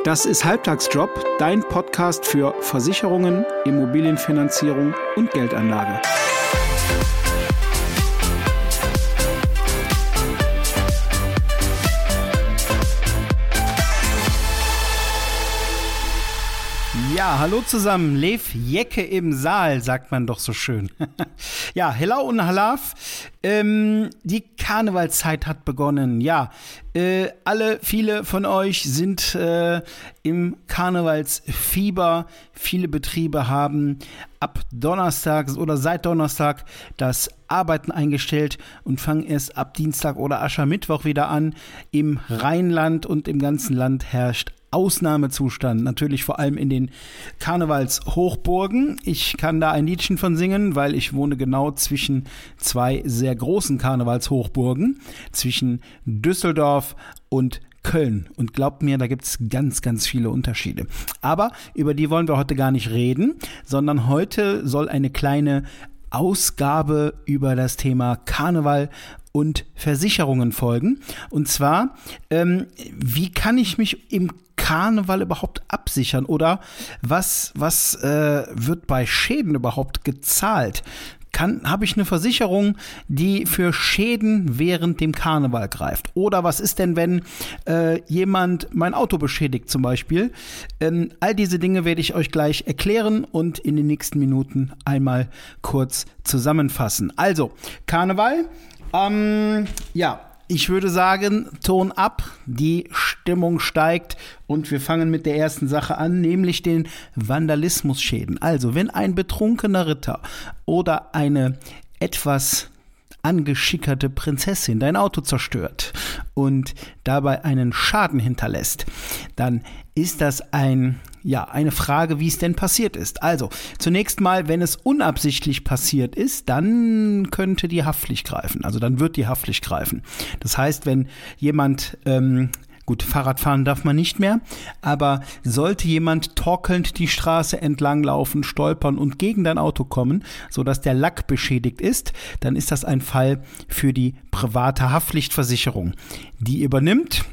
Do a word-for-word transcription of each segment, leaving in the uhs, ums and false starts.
Das ist Halbtagsjob, dein Podcast für Versicherungen, Immobilienfinanzierung und Geldanlage. Ja, hallo zusammen, Lev Jecke im Saal, sagt man doch so schön. Ja, hello und halaf, ähm, die Karnevalszeit hat begonnen. Ja, äh, alle, viele von euch sind äh, im Karnevalsfieber. Viele Betriebe haben ab Donnerstag oder seit Donnerstag das Arbeiten eingestellt und fangen erst ab Dienstag oder Aschermittwoch wieder an. Im Rheinland und im ganzen Land herrscht Ausnahmezustand, natürlich vor allem in den Karnevalshochburgen. Ich kann da ein Liedchen von singen, weil ich wohne genau zwischen zwei sehr großen Karnevalshochburgen, zwischen Düsseldorf und Köln. Und glaubt mir, da gibt es ganz, ganz viele Unterschiede. Aber über die wollen wir heute gar nicht reden, sondern heute soll eine kleine Ausgabe über das Thema Karneval und Versicherungen folgen. Und zwar, ähm, wie kann ich mich im Karneval überhaupt absichern? Oder was, was äh, wird bei Schäden überhaupt gezahlt? Kann, habe ich eine Versicherung, die für Schäden während dem Karneval greift? Oder was ist denn, wenn äh, jemand mein Auto beschädigt zum Beispiel? Ähm, all diese Dinge werde ich euch gleich erklären und in den nächsten Minuten einmal kurz zusammenfassen. Also, Karneval, ähm, ja, ich würde sagen, Ton ab, die Stimmung steigt und wir fangen mit der ersten Sache an, nämlich den Vandalismusschäden. Also, wenn ein betrunkener Ritter oder eine etwas angeschickerte Prinzessin dein Auto zerstört und dabei einen Schaden hinterlässt, dann ist das ein Ja, eine Frage, wie es denn passiert ist. Also, zunächst mal, wenn es unabsichtlich passiert ist, dann könnte die Haftpflicht greifen. Also, dann wird die Haftpflicht greifen. Das heißt, wenn jemand, ähm, gut, Fahrrad fahren darf man nicht mehr, aber sollte jemand torkelnd die Straße entlang laufen, stolpern und gegen dein Auto kommen, sodass der Lack beschädigt ist, dann ist das ein Fall für die private Haftpflichtversicherung. Die übernimmt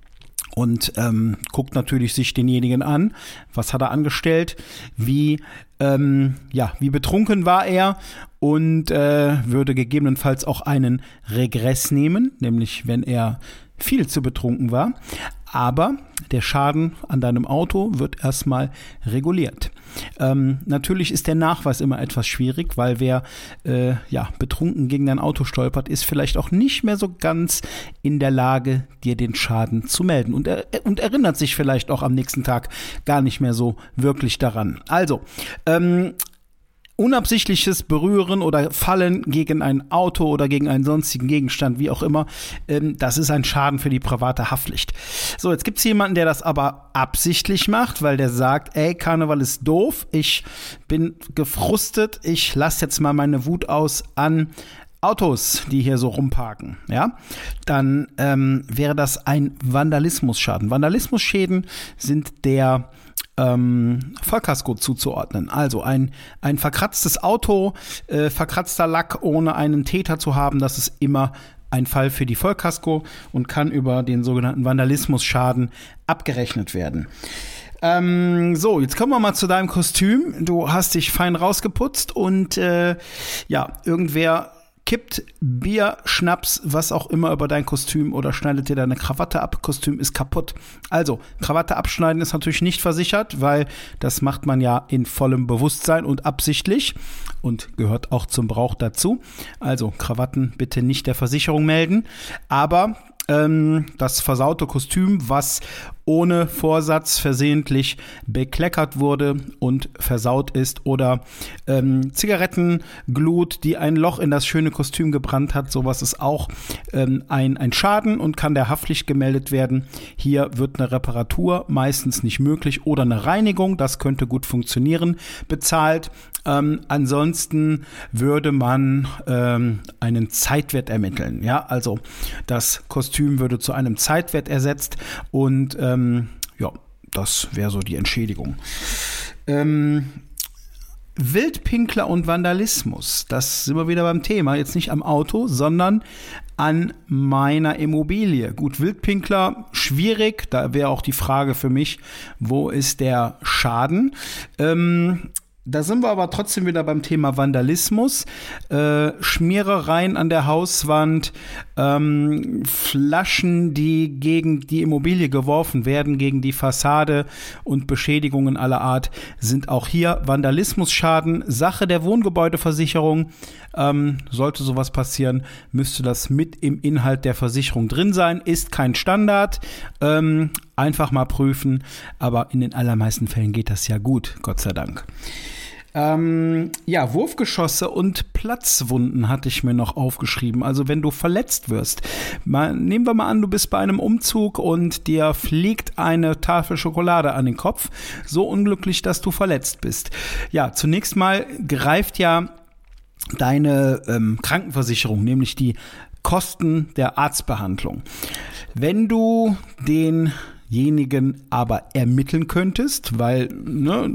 und ähm, guckt natürlich sich denjenigen an, was hat er angestellt, wie ähm, ja wie betrunken war er und äh, würde gegebenenfalls auch einen Regress nehmen, nämlich wenn er viel zu betrunken war. Aber der Schaden an deinem Auto wird erstmal reguliert. Ähm, natürlich ist der Nachweis immer etwas schwierig, weil wer äh, ja, betrunken gegen dein Auto stolpert, ist vielleicht auch nicht mehr so ganz in der Lage, dir den Schaden zu melden. Und, er, und erinnert sich vielleicht auch am nächsten Tag gar nicht mehr so wirklich daran. Also, ähm, unabsichtliches Berühren oder Fallen gegen ein Auto oder gegen einen sonstigen Gegenstand, wie auch immer, ähm, das ist ein Schaden für die private Haftpflicht. So, jetzt gibt es jemanden, der das aber absichtlich macht, weil der sagt, ey, Karneval ist doof, ich bin gefrustet, ich lasse jetzt mal meine Wut aus an Autos, die hier so rumparken, ja, dann ähm, wäre das ein Vandalismusschaden. Vandalismusschäden sind der Ähm, Vollkasko zuzuordnen. Also ein, ein verkratztes Auto, äh, verkratzter Lack, ohne einen Täter zu haben, das ist immer ein Fall für die Vollkasko und kann über den sogenannten Vandalismusschaden abgerechnet werden. Ähm, so, jetzt kommen wir mal zu deinem Kostüm. Du hast dich fein rausgeputzt und äh, ja, irgendwer kippt Bier, Schnaps, was auch immer über dein Kostüm oder schneidet dir deine Krawatte ab. Kostüm ist kaputt. Also, Krawatte abschneiden ist natürlich nicht versichert, weil das macht man ja in vollem Bewusstsein und absichtlich und gehört auch zum Brauch dazu. Also, Krawatten bitte nicht der Versicherung melden. Aber ähm, das versaute Kostüm, was ohne Vorsatz versehentlich bekleckert wurde und versaut ist oder ähm, Zigarettenglut, die ein Loch in das schöne Kostüm gebrannt hat, sowas ist auch ähm, ein, ein Schaden und kann der Haftpflicht gemeldet werden. Hier wird eine Reparatur meistens nicht möglich oder eine Reinigung, das könnte gut funktionieren, bezahlt. Ähm, ansonsten würde man ähm, einen Zeitwert ermitteln. Ja, also das Kostüm würde zu einem Zeitwert ersetzt und ähm, ja, das wäre so die Entschädigung. Ähm, Wildpinkler und Vandalismus, das sind wir wieder beim Thema, jetzt nicht am Auto, sondern an meiner Immobilie. Gut, Wildpinkler, schwierig, da wäre auch die Frage für mich, wo ist der Schaden? Ähm, Da sind wir aber trotzdem wieder beim Thema Vandalismus, äh, Schmierereien an der Hauswand, ähm, Flaschen, die gegen die Immobilie geworfen werden, gegen die Fassade und Beschädigungen aller Art sind auch hier Vandalismusschaden. Sache der Wohngebäudeversicherung. Ähm, sollte sowas passieren, müsste das mit im Inhalt der Versicherung drin sein. Ist kein Standard. Ähm, einfach mal prüfen. Aber in den allermeisten Fällen geht das ja gut, Gott sei Dank. Ähm, ja, Wurfgeschosse und Platzwunden hatte ich mir noch aufgeschrieben. Also wenn du verletzt wirst, mal, nehmen wir mal an, du bist bei einem Umzug und dir fliegt eine Tafel Schokolade an den Kopf. So unglücklich, dass du verletzt bist. Ja, zunächst mal greift ja deine ähm, Krankenversicherung, nämlich die Kosten der Arztbehandlung. Wenn du den denjenigen aber ermitteln könntest, weil ne,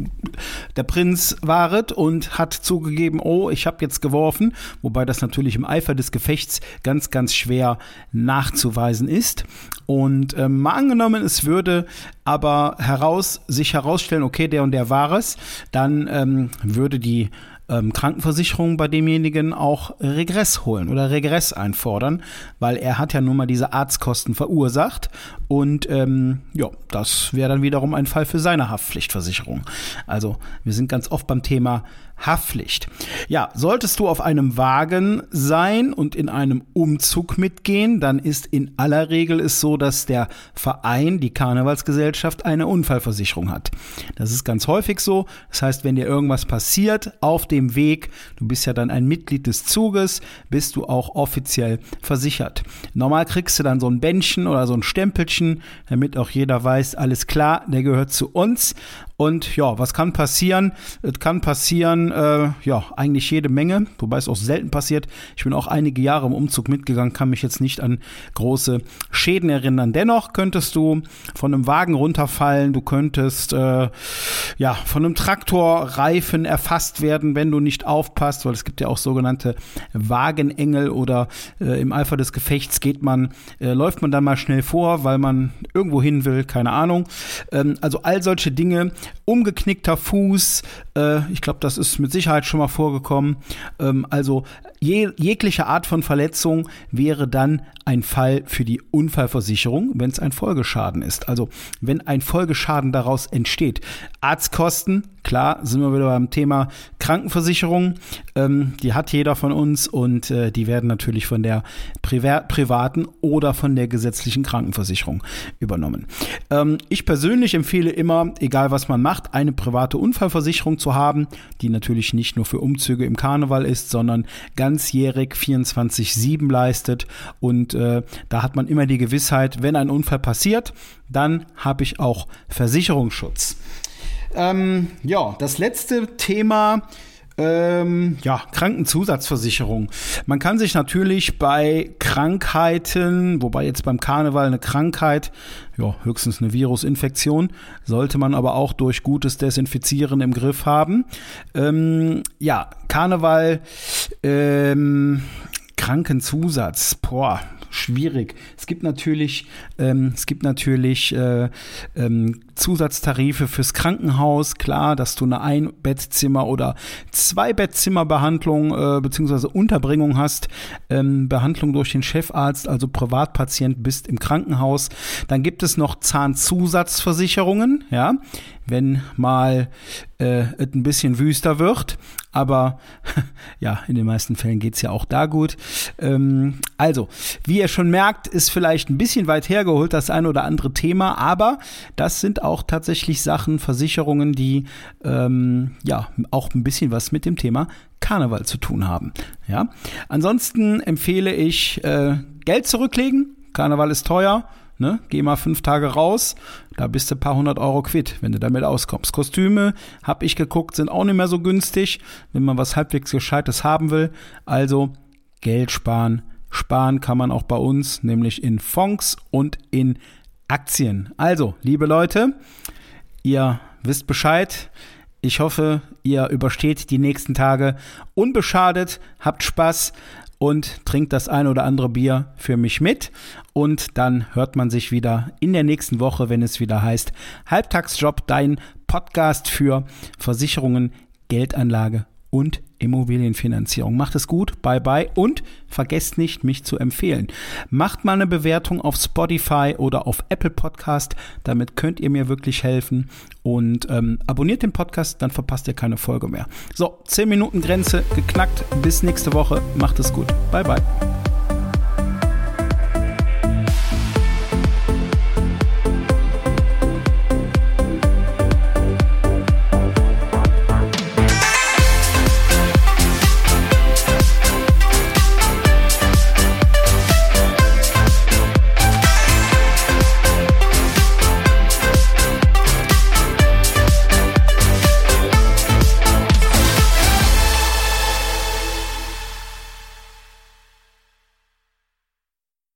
der Prinz waret und hat zugegeben, oh, ich habe jetzt geworfen, wobei das natürlich im Eifer des Gefechts ganz, ganz schwer nachzuweisen ist. Und ähm, mal angenommen, es würde aber heraus, sich herausstellen, okay, der und der war es, dann ähm, würde die Ähm, Krankenversicherung bei demjenigen auch Regress holen oder Regress einfordern, weil er hat ja nun mal diese Arztkosten verursacht und ähm, ja, das wäre dann wiederum ein Fall für seine Haftpflichtversicherung. Also wir sind ganz oft beim Thema Haftpflicht. Ja, solltest du auf einem Wagen sein und in einem Umzug mitgehen, dann ist in aller Regel es so, dass der Verein, die Karnevalsgesellschaft, eine Unfallversicherung hat. Das ist ganz häufig so. Das heißt, wenn dir irgendwas passiert auf dem Weg, du bist ja dann ein Mitglied des Zuges, bist du auch offiziell versichert. Normal kriegst du dann so ein Bändchen oder so ein Stempelchen, damit auch jeder weiß, alles klar, der gehört zu uns. Und ja, was kann passieren? Es kann passieren, äh, ja, eigentlich jede Menge, wobei es auch selten passiert. Ich bin auch einige Jahre im Umzug mitgegangen, kann mich jetzt nicht an große Schäden erinnern. Dennoch könntest du von einem Wagen runterfallen, du könntest äh, ja von einem Traktorreifen erfasst werden, wenn du nicht aufpasst, weil es gibt ja auch sogenannte Wagenengel oder äh, im Eifer des Gefechts geht man, äh, läuft man dann mal schnell vor, weil man irgendwo hin will, keine Ahnung. Ähm, also all solche Dinge. Umgeknickter Fuß, äh, ich glaube, das ist mit Sicherheit schon mal vorgekommen. Ähm, also je, jegliche Art von Verletzung wäre dann ein Fall für die Unfallversicherung, wenn es ein Folgeschaden ist. Also wenn ein Folgeschaden daraus entsteht. Arztkosten, klar, sind wir wieder beim Thema Krankenversicherung. Ähm, die hat jeder von uns und äh, die werden natürlich von der Priva- privaten oder von der gesetzlichen Krankenversicherung übernommen. Ähm, ich persönlich empfehle immer, egal was man macht, eine private Unfallversicherung zu haben, die natürlich nicht nur für Umzüge im Karneval ist, sondern ganzjährig vierundzwanzig sieben leistet und äh, da hat man immer die Gewissheit, wenn ein Unfall passiert, dann habe ich auch Versicherungsschutz. Ähm, ja, das letzte Thema, ähm, ja, Krankenzusatzversicherung. Man kann sich natürlich bei Krankheiten, wobei jetzt beim Karneval eine Krankheit, ja, höchstens eine Virusinfektion, sollte man aber auch durch gutes Desinfizieren im Griff haben. Ähm, ja, Karneval, ähm, Krankenzusatz, boah, schwierig. Es gibt natürlich, ähm, es gibt natürlich äh, ähm, Zusatztarife fürs Krankenhaus. Klar, dass du eine Ein-Bettzimmer- oder Zwei-Bettzimmer-Behandlung äh, bzw. Unterbringung hast. Ähm, Behandlung durch den Chefarzt, also Privatpatient bist im Krankenhaus. Dann gibt es noch Zahnzusatzversicherungen, ja, wenn mal äh, es ein bisschen wüster wird. Aber ja, in den meisten Fällen geht's ja auch da gut. Ähm, also, wie ihr schon merkt, ist vielleicht ein bisschen weit hergeholt das ein oder andere Thema, aber das sind auch tatsächlich Sachen, Versicherungen, die ähm, ja auch ein bisschen was mit dem Thema Karneval zu tun haben. Ja, ansonsten empfehle ich äh, Geld zurücklegen. Karneval ist teuer. Ne? Geh mal fünf Tage raus, da bist du ein paar hundert Euro quitt, wenn du damit auskommst. Kostüme, hab ich geguckt, sind auch nicht mehr so günstig, wenn man was halbwegs Gescheites haben will. Also Geld sparen. Sparen kann man auch bei uns, nämlich in Fonds und in Aktien. Also, liebe Leute, ihr wisst Bescheid. Ich hoffe, ihr übersteht die nächsten Tage unbeschadet, habt Spaß und trinkt das ein oder andere Bier für mich mit. Und dann hört man sich wieder in der nächsten Woche, wenn es wieder heißt Halbtagsjob, dein Podcast für Versicherungen, Geldanlage und Immobilienfinanzierung. Macht es gut, bye bye und vergesst nicht, mich zu empfehlen. Macht mal eine Bewertung auf Spotify oder auf Apple Podcast, damit könnt ihr mir wirklich helfen und ähm, abonniert den Podcast, dann verpasst ihr keine Folge mehr. So, zehn Minuten Grenze geknackt, bis nächste Woche, macht es gut, bye bye.